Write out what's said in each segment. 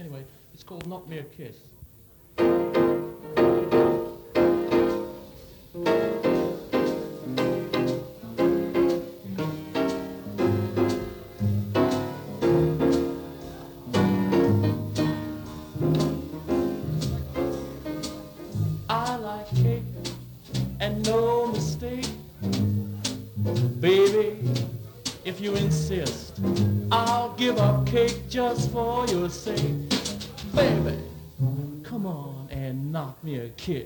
Anyway, it's called Knock Me a Kiss. I like cake and no mistake. Baby, if you insist, I'll give up cake just for your sake. Baby, come on and knock me a kiss.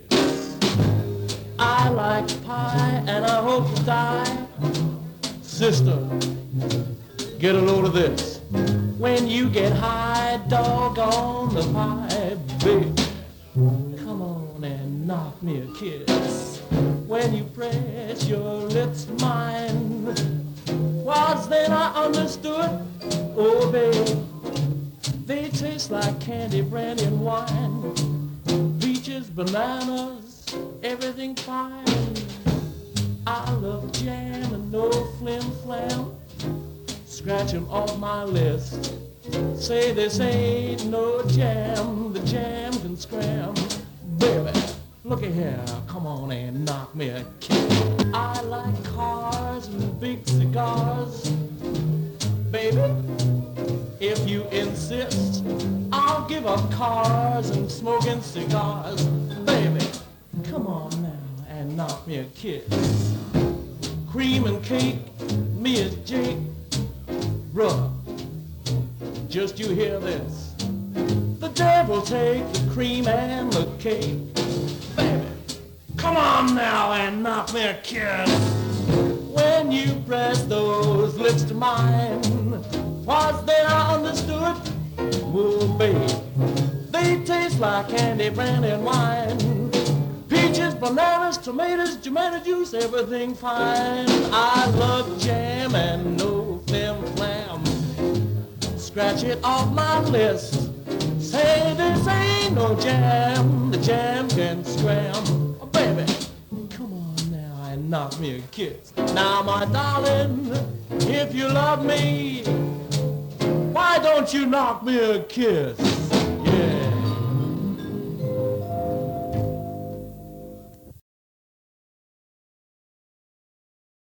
I like pie and I hope to die. Sister, get a load of this. When you get high, doggone the pie. Baby, come on and knock me a kiss. When you press your lips to mine, was then I understood, oh babe, they taste like candy, brandy, and wine. Peaches, bananas, everything fine. I love jam and no flim-flam. Scratch 'em off my list. Say this ain't no jam, the jam can scram. Baby, looky here, come on and knock me a kiss. I like cars and big cigars. Baby, if you insist, I'll give up cars and smoking cigars. Baby, come on now and knock me a kiss. Cream and cake, me is Jake. Brother, just you hear this. The devil take the cream and the cake. Baby, come on now and knock me a kiss. When you press those lips to mine, was then I understood, oh babe, they taste like candy, brandy, and wine. Peaches, bananas, tomatoes, tomato juice, everything fine. I love jam and no flim-flam. Scratch it off my list. Say this ain't no jam, the jam can scram. Oh, baby, come on now and knock me a kiss. Now, my darling, if you love me, why don't you knock me a kiss?